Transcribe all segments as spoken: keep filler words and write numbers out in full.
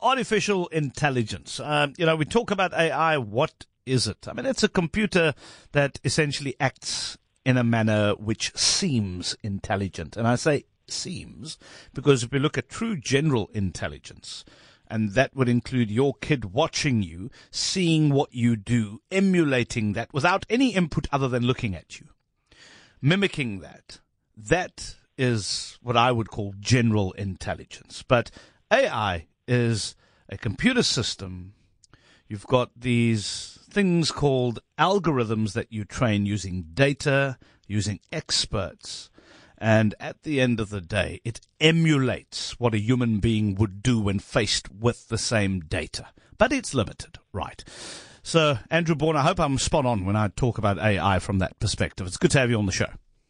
artificial intelligence. Um, you know, we talk about A I. What is it? I mean, it's a computer that essentially acts in a manner which seems intelligent. And I say seems because if we look at true general intelligence, and that would include your kid watching you, seeing what you do, emulating that without any input other than looking at you, mimicking that, that is what I would call general intelligence. But A I is a computer system. You've got these things called algorithms that you train using data, using experts. And at the end of the day, it emulates what a human being would do when faced with the same data. But it's limited, right? So, Andrew Bourne, I hope I'm spot on when I talk about A I from that perspective. It's good to have you on the show.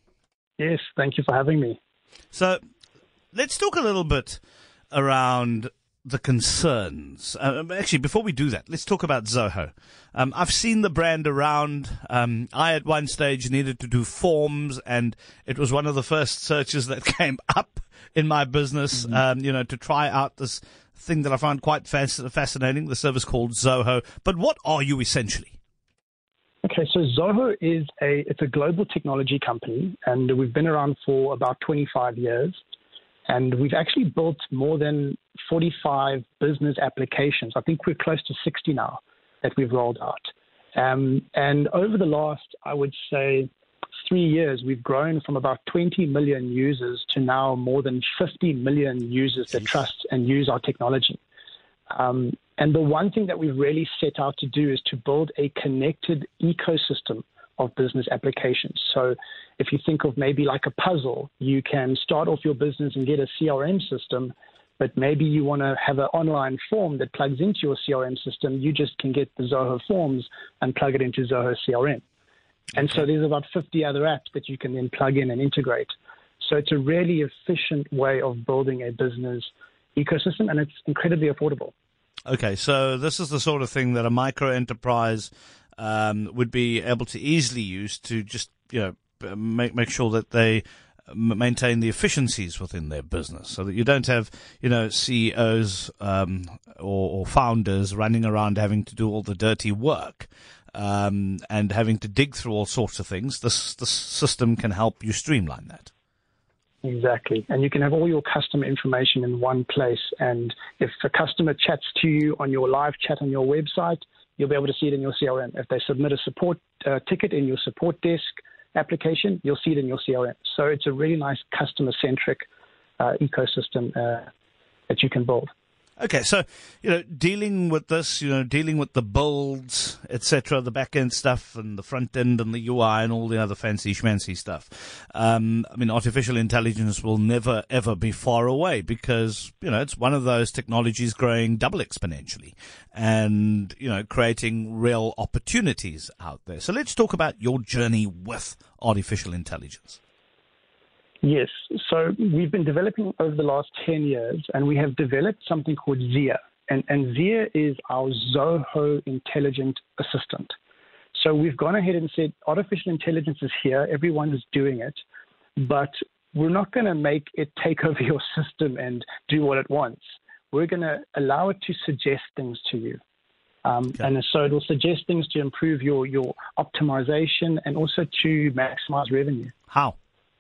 Yes, thank you for having me. So, let's talk a little bit around the concerns. Uh, actually, before we do that, let's talk about Zoho. Um, I've seen the brand around. Um, I, at one stage, needed to do forms, and it was one of the first searches that came up in my business, mm-hmm. um, you know, to try out this thing that I found quite fasc- fascinating, the service called Zoho. But what are you essentially? Okay, so Zoho is a it's a global technology company, and we've been around for about twenty-five years. And we've actually built more than forty-five business applications. I think we're close to sixty now that we've rolled out. Um, and over the last, I would say, three years, we've grown from about twenty million users to now more than fifty million users that trust and use our technology. Um, and the one thing that we've really set out to do is to build a connected ecosystem of business applications. So if you think of maybe like a puzzle, you can start off your business and get a C R M system, but maybe you want to have an online form that plugs into your C R M system. You just can get the Zoho Forms and plug it into Zoho C R M. And okay. So there's about fifty other apps that you can then plug in and integrate. So it's a really efficient way of building a business ecosystem, and it's incredibly affordable. Okay, so this is the sort of thing that a micro enterprise Um, would be able to easily use to just, you know, make make sure that they maintain the efficiencies within their business, so that you don't have, you know, C E Os um, or, or founders running around having to do all the dirty work um, and having to dig through all sorts of things. This this system can help you streamline that. Exactly. And you can have all your customer information in one place. And if a customer chats to you on your live chat on your website, you'll be able to see it in your C R M. If they submit a support uh, ticket in your support desk application, you'll see it in your C R M. So it's a really nice customer-centric uh, ecosystem uh, that you can build. Okay, so, you know, dealing with this, you know, dealing with the builds, et cetera, the back-end stuff and the front-end and the U I and all the other fancy schmancy stuff. Um, I mean, artificial intelligence will never, ever be far away because, you know, it's one of those technologies growing double exponentially and, you know, creating real opportunities out there. So let's talk about your journey with artificial intelligence. Yes. So we've been developing over the last ten years, and we have developed something called Zia. And, and Zia is our Zoho Intelligent Assistant. So we've gone ahead and said artificial intelligence is here. Everyone is doing it. But we're not going to make it take over your system and do what it wants. We're going to allow it to suggest things to you. Um, okay. And so it will suggest things to improve your, your optimization and also to maximize revenue. How?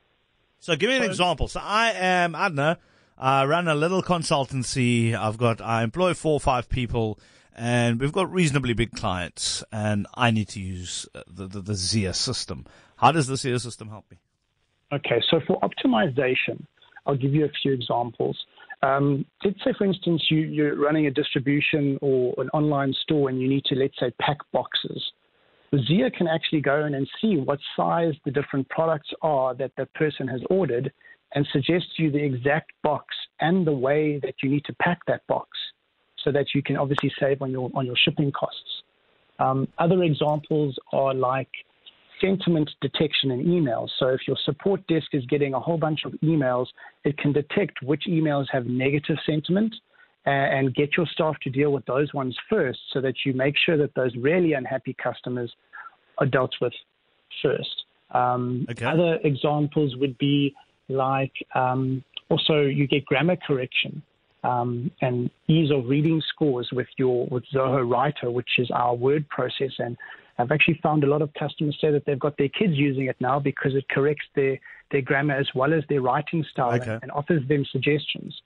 So give me an example. So I am, I don't know, I run a little consultancy. I've got, I employ four or five people, and we've got reasonably big clients, and I need to use the, the, the Zia system. How does the Zia system help me? Okay, so for optimization, I'll give you a few examples. Um, let's say, for instance, you, you're running a distribution or an online store, and you need to, let's say, pack boxes. Zia can actually go in and see what size the different products are that the person has ordered and suggest to you the exact box and the way that you need to pack that box so that you can obviously save on your on your shipping costs. Um, other examples are like sentiment detection in emails. So if your support desk is getting a whole bunch of emails, it can detect which emails have negative sentiment and get your staff to deal with those ones first so that you make sure that those really unhappy customers are dealt with first. Um, okay. Other examples would be like um, also you get grammar correction. um, and ease of reading scores with your with Zoho Writer, which is our word process. And I've actually found a lot of customers say that they've got their kids using it now because it corrects their, their grammar as well as their writing style, Okay. and, and offers them suggestions.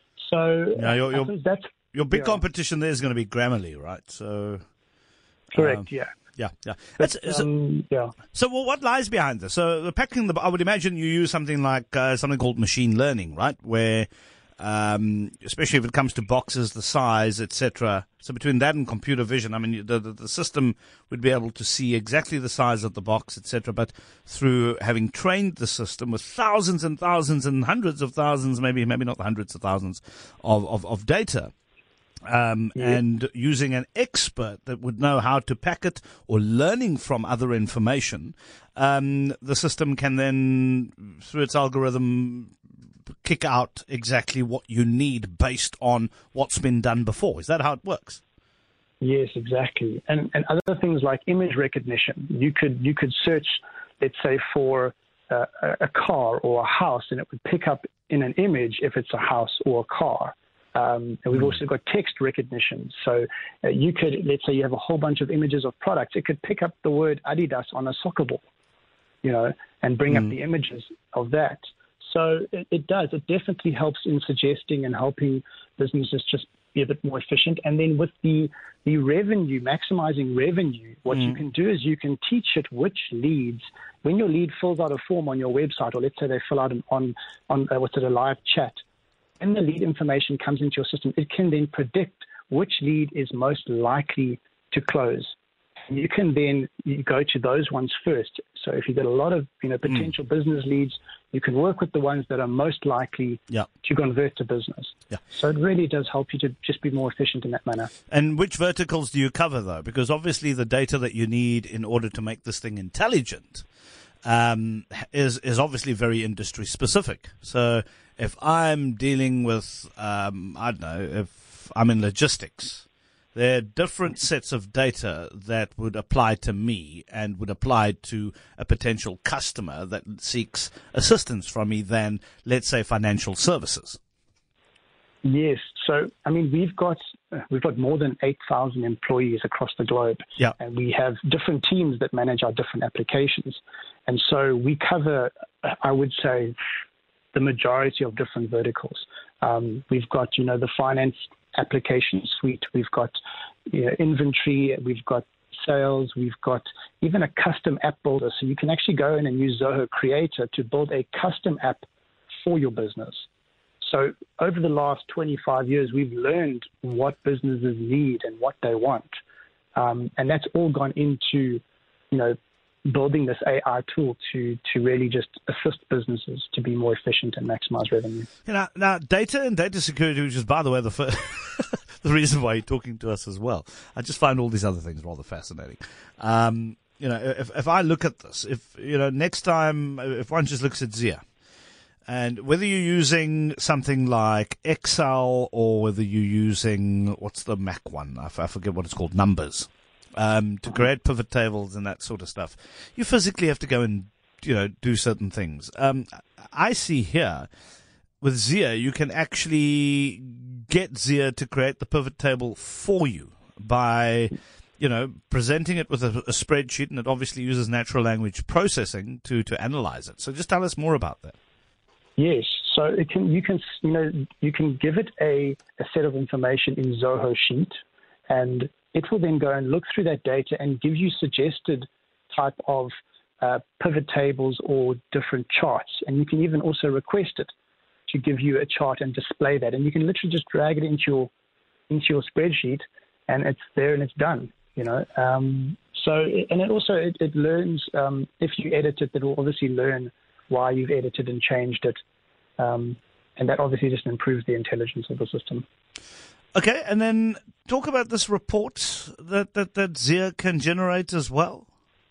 So Now, your, I your, suppose that's your big yeah. competition there is going to be Grammarly, right? So correct. um, yeah. Yeah, yeah. But, That's, so, um, yeah. so well, what lies behind this? So the packing, the, I would imagine you use something like uh, something called machine learning, right? Where, um, especially if it comes to boxes, the size, et cetera. So between that and computer vision, I mean, the, the the system would be able to see exactly the size of the box, et cetera. But through having trained the system with thousands and thousands and hundreds of thousands, maybe maybe not hundreds of thousands of of, of data. Um, Yeah. and using an expert that would know how to pack it or learning from other information, um, the system can then, through its algorithm, kick out exactly what you need based on what's been done before. Is that how it works? Yes, exactly. And and other things like image recognition. You could you could search, let's say, for uh, a car or a house, and it would pick up in an image if it's a house or a car. Um, and we've also got text recognition. So uh, you could, let's say you have a whole bunch of images of products. It could pick up the word Adidas on a soccer ball, you know, and bring Mm. up the images of that. So it, it does. It definitely helps in suggesting and helping businesses just be a bit more efficient. And then with the, the revenue, maximizing revenue, what Mm. you can do is you can teach it which leads, when your lead fills out a form on your website, or let's say they fill out an on, on uh, what's it, a live chat, when the lead information comes into your system, it can then predict which lead is most likely to close. And you can then you go to those ones first. So if you've got a lot of you know potential mm. business leads, you can work with the ones that are most likely yeah. to convert to business. Yeah. So it really does help you to just be more efficient in that manner. And which verticals do you cover, though? Because obviously the data that you need in order to make this thing intelligent um, is is obviously very industry specific. So if I'm dealing with, um, I don't know, if I'm in logistics, there are different sets of data that would apply to me and would apply to a potential customer that seeks assistance from me than, let's say, financial services. Yes. So, I mean, we've got we've got more than eight thousand employees across the globe. Yeah. And we have different teams that manage our different applications. And so we cover, I would say, the majority of different verticals. Um, we've got, you know, the finance application suite. We've got you know, inventory. We've got sales. We've got even a custom app builder. So you can actually go in and use Zoho Creator to build a custom app for your business. So over the last twenty-five years, we've learned what businesses need and what they want. Um, and that's all gone into, you know, building this A I tool to to really just assist businesses to be more efficient and maximize revenue. You know, now, data and data security, which is, by the way, the first the reason why you're talking to us as well. I just find all these other things rather fascinating. Um, you know, if if I look at this, if you know, next time, if one just looks at Zia, and whether you're using something like Excel or whether you're using, what's the Mac one? I, f- I forget what it's called, Numbers. Um, to create pivot tables and that sort of stuff, you physically have to go and you know do certain things. Um, I see here with Zia, you can actually get Zia to create the pivot table for you by you know presenting it with a, a spreadsheet, and it obviously uses natural language processing to to analyze it. So just tell us more about that. Yes, so it can you can you know you can give it a, a set of information in Zoho Sheet, and it will then go and look through that data and give you suggested type of uh, pivot tables or different charts. And you can even also request it to give you a chart and display that. And you can literally just drag it into your into your spreadsheet, and it's there and it's done. You know, um, so and it also it, it learns um, if you edit it, it will obviously learn why you've edited and changed it, um, and that obviously just improves the intelligence of the system. Okay, and then talk about this report that, that, that Zia can generate as well.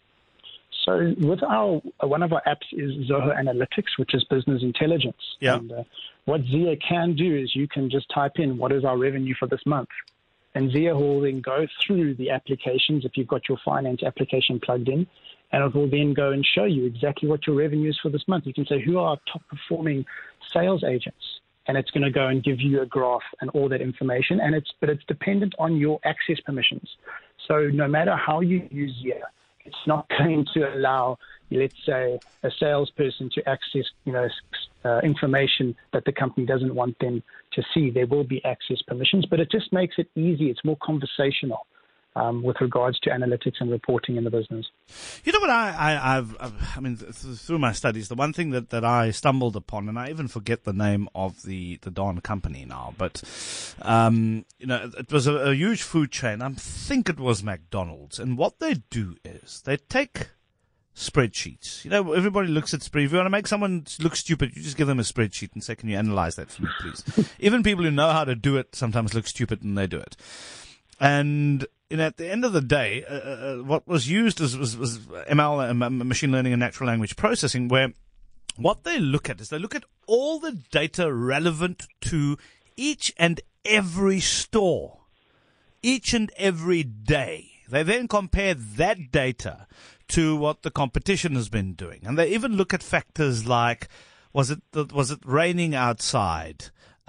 So with our one of our apps is Zoho Analytics, which is business intelligence. Yeah. And uh, what Zia can do is you can just type in what is our revenue for this month, and Zia will then go through the applications if you've got your finance application plugged in, and it will then go and show you exactly what your revenue is for this month. You can say who are our top performing sales agents. and it's going to go and give you a graph and all that information. And it's but it's dependent on your access permissions. So no matter how you use Year, it's not going to allow, let's say, a salesperson to access, you know, uh, information that the company doesn't want them to see. There will be access permissions, but it just makes it easy. It's more conversational um, with regards to analytics and reporting in the business. You know what I, I, I've, I've, I mean, th- through my studies, the one thing that, that I stumbled upon, and I even forget the name of the, the darn company now, but, um, you know, it was a, a huge food chain. I think it was McDonald's. And what they do is they take spreadsheets. You know, everybody looks at spreadsheets. If you want to make someone look stupid, you just give them a spreadsheet and say, can you analyze that for me, please? Even people who know how to do it sometimes look stupid when they do it. And you know, at the end of the day, uh, uh, what was used was, was, was M L, uh, machine learning and natural language processing, where what they look at is they look at all the data relevant to each and every store, each and every day. They then compare that data to what the competition has been doing. And they even look at factors like, was it was it raining outside?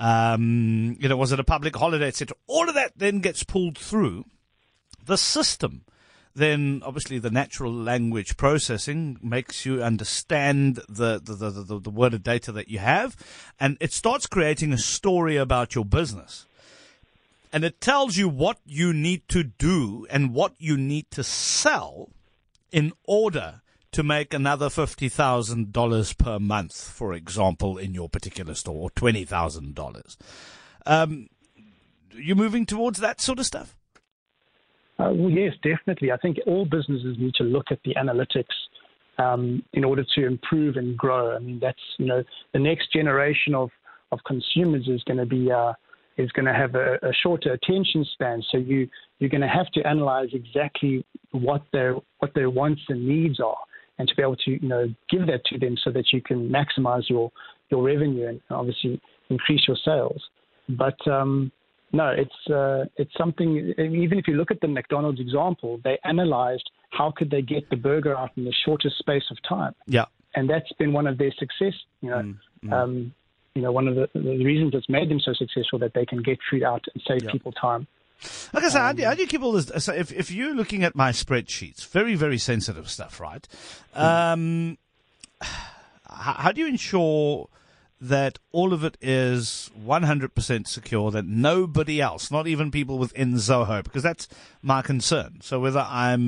Um, you know, was it a public holiday, et cetera? All of that then gets pulled through the system. Then, obviously, the natural language processing makes you understand the, the, the, the, the word of data that you have, and it starts creating a story about your business. And it tells you what you need to do and what you need to sell in order to make another fifty thousand dollars per month, for example, in your particular store, or twenty thousand dollars. Um, you moving towards that sort of stuff? Uh, well, yes, definitely. I think all businesses need to look at the analytics um, in order to improve and grow. I mean, that's, you know, the next generation of, of consumers is going to be uh, is going to have a, a shorter attention span. So you you're going to have to analyze exactly what their what their wants and needs are, and to be able to, you know, give that to them so that you can maximize your, your revenue and obviously increase your sales. But um, no, it's uh, it's something. Even if you look at the McDonald's example, they analyzed how could they get the burger out in the shortest space of time. Yeah, and that's been one of their success. You know, mm, mm. Um, you know, one of the, the reasons that's made them so successful, that they can get food out and save yeah. people time. Like I said, um, how, do you, how do you keep all this? So if, if you're looking at my spreadsheets, very, very sensitive stuff, right? Um, how, how do you ensure that all of it is one hundred percent secure, that nobody else, not even people within Zoho, because that's my concern. So whether I'm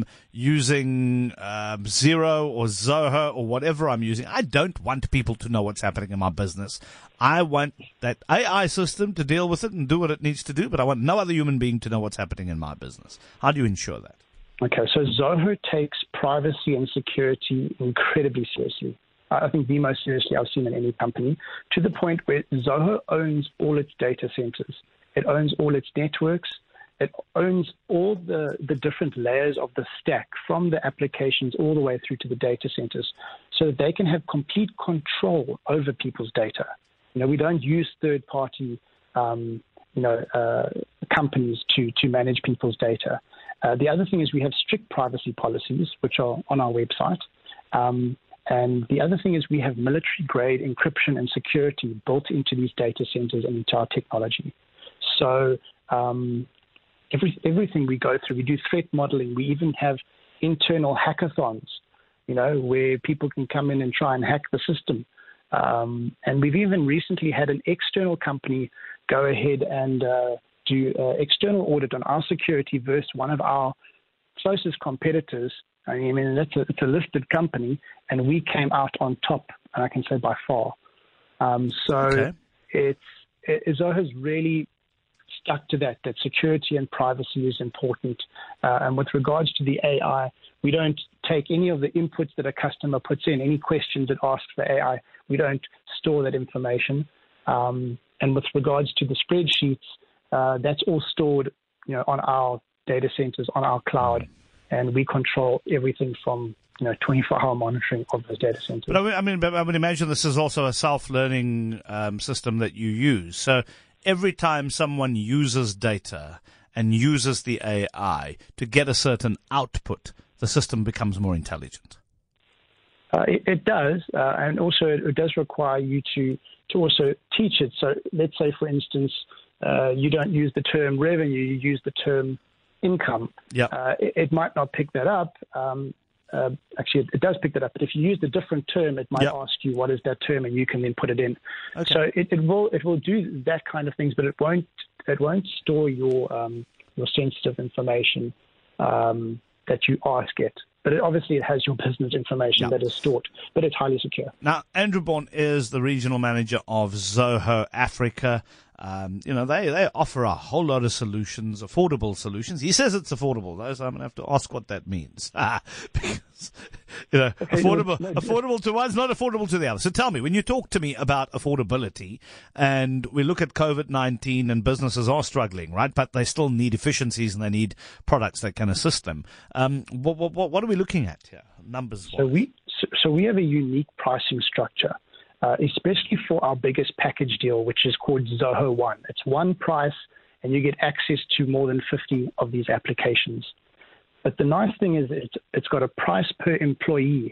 using um, Xero or Zoho or whatever I'm using, I don't want people to know what's happening in my business. I want that A I system to deal with it and do what it needs to do, but I want no other human being to know what's happening in my business. How do you ensure that? Okay, so Zoho takes privacy and security incredibly seriously. I think the most seriously I've seen in any company, to the point where Zoho owns all its data centers. It owns all its networks. It owns all the, the different layers of the stack, from the applications all the way through to the data centers, so that they can have complete control over people's data. You know, we don't use third-party, um, you know, uh, companies to, to manage people's data. Uh, the other thing is we have strict privacy policies, which are on our website. Um, And the other thing is we have military-grade encryption and security built into these data centers and into our technology. So um, every, everything we go through, we do threat modeling. We even have internal hackathons, you know, where people can come in and try and hack the system. Um, and we've even recently had an external company go ahead and uh, do an external audit on our security versus one of our closest competitors. I mean, that's a, it's a listed company, and we came out on top, and I can say by far. Um, so okay. it's it, Zoho's really stuck to that, that security and privacy is important. Uh, and with regards to the A I, we don't take any of the inputs that a customer puts in, any questions it asks for A I. We don't store that information. Um, and with regards to the spreadsheets, uh, that's all stored, you know, on our data centers, on our cloud. Mm. And we control everything from, you know, twenty-four hour monitoring of those data centers. But I mean, I would imagine this is also a self-learning um, system that you use. So every time someone uses data and uses the A I to get a certain output, the system becomes more intelligent. Uh, it, it does, uh, and also it, it does require you to to also teach it. So let's say, for instance, uh, you don't use the term revenue, you use the term income. Yeah. Uh, it, it might not pick that up. Um, uh, actually, it, it does pick that up. But if you use a different term, it might yep. ask you what is that term, and you can then put it in. Okay. So it, it will it will do that kind of things, but it won't it won't store your um, your sensitive information um, that you ask it. But it, obviously, it has your business information yeah. that is stored, but it's highly secure. Now, Andrew Bourne is the regional manager of Zoho Africa. Um, you know, they, they offer a whole lot of solutions, affordable solutions. He says it's affordable, though, so I'm going to have to ask what that means. because, you know, okay, affordable, no, no, affordable to one is not affordable to the other. So tell me, when you talk to me about affordability, and we look at COVID nineteen and businesses are struggling, right? But they still need efficiencies and they need products that can assist them. Um, what, what, what are we looking at here, numbers-wise? So we, so, so we have a unique pricing structure. Uh, especially for our biggest package deal, which is called Zoho One. It's one price, and you get access to more than fifty of these applications. But the nice thing is it's, it's got a price per employee.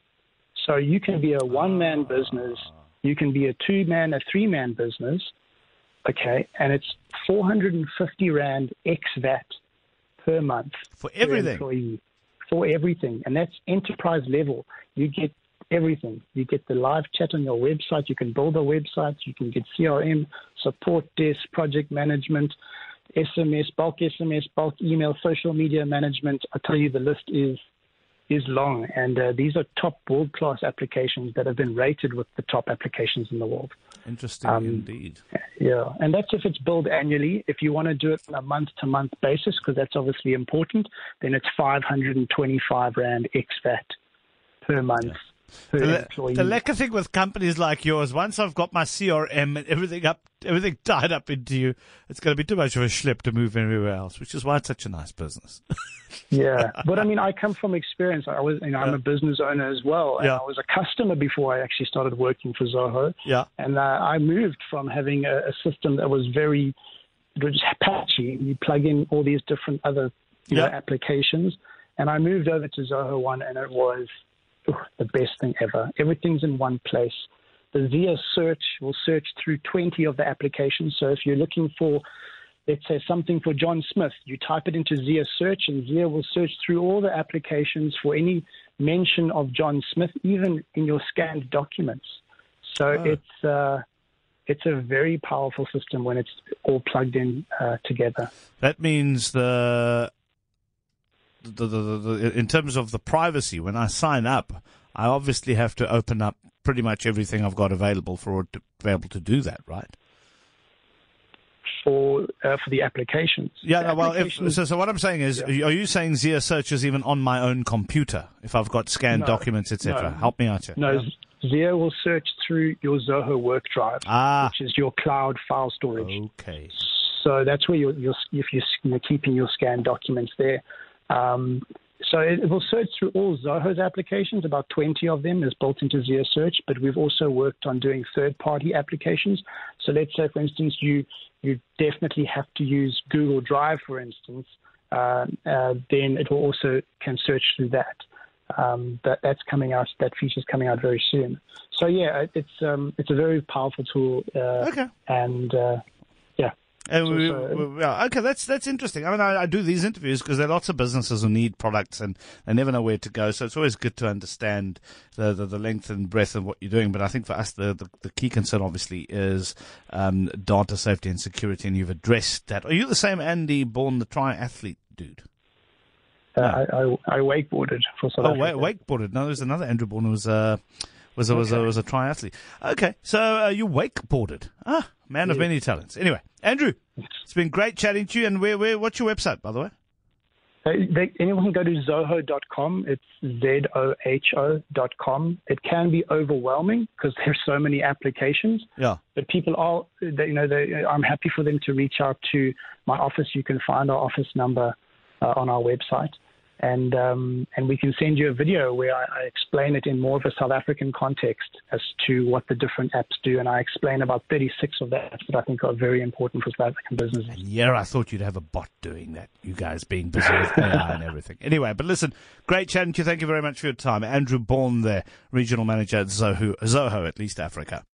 So you can be a one-man business, you can be a two-man, a three-man business, okay, and it's four hundred fifty Rand ex-V A T per month. For everything? Per employee, for everything, and that's enterprise level. You get everything. You get the live chat on your website. You can build a website. You can get C R M, support desk, project management, S M S, bulk S M S, bulk email, social media management. I tell you, the list is is long. And uh, these are top world-class applications that have been rated with the top applications in the world. Interesting um, indeed. Yeah, and that's if it's billed annually. If you want to do it on a month-to-month basis, because that's obviously important, then it's five hundred twenty-five Rand ex-V A T per month. Yeah. The, the lekker thing with companies like yours, once I've got my C R M and everything up, everything tied up into you, it's going to be too much of a schlep to move anywhere else, which is why it's such a nice business. Yeah, but I mean, I come from experience. I was, you know, I'm a business owner as well, and yeah. I was a customer before I actually started working for Zoho. Yeah, and uh, I moved from having a, a system that was very, it was patchy. You plug in all these different other you yeah. know, applications, and I moved over to Zoho One, and it was the best thing ever. Everything's in one place. The Zia search will search through twenty of the applications. So if you're looking for, let's say, something for John Smith, you type it into Zia search, and Zia will search through all the applications for any mention of John Smith, even in your scanned documents. So oh. it's uh, it's a very powerful system when it's all plugged in uh, together. That means the The, the, the, the, in terms of the privacy, when I sign up, I obviously have to open up pretty much everything I've got available for it to be able to do that, right? For uh, for the applications. Yeah, the no, well, applications, if, so, so what I'm saying is, yeah. are you saying Zia Search is even on my own computer, if I've got scanned no, documents, et cetera? No. Help me out here. No, yeah. Zia will search through your Zoho Work Drive, ah. which is your cloud file storage. Okay. So that's where you're, you're if you're keeping your scanned documents there. Um, so it, it will search through all Zoho's applications. About twenty of them is built into Zia Search, but we've also worked on doing third-party applications. So let's say, for instance, you you definitely have to use Google Drive, for instance. Uh, uh, then it will also can search through that. Um, that that's coming out. That feature's coming out very soon. So yeah, it's um, it's a very powerful tool. Uh, okay. And uh, yeah. And we, we, yeah, okay, that's that's interesting. I mean, I, I do these interviews because there are lots of businesses who need products and they never know where to go. So it's always good to understand the the, the length and breadth of what you're doing. But I think for us, the, the, the key concern obviously is um, data safety and security, and you've addressed that. Are you the same Andy Bourne, the triathlete dude? Uh, I, I, I wakeboarded for South oh, Africa. Oh, wakeboarded. No, there's another Andrew Bourne who was uh, was a, was, okay. a, was a triathlete. Okay, so uh, you wakeboarded. Ah, man yeah. of many talents. Anyway, Andrew, it's been great chatting to you. And where, where, what's your website, by the way? Uh, they, anyone can go to zoho dot com. It's Z O H O dot com. It can be overwhelming because there's so many applications. Yeah. But people are, they, you know, they, I'm happy for them to reach out to my office. You can find our office number uh, on our website. And um, and we can send you a video where I, I explain it in more of a South African context as to what the different apps do. And I explain about thirty-six of the apps that I think are very important for South African businesses. And yeah, I thought you'd have a bot doing that, you guys being busy with A I and everything. Anyway, but listen, great chatting to you. Thank you very much for your time. Andrew Bourne there, Regional Manager at Zoho, Zoho at East Africa.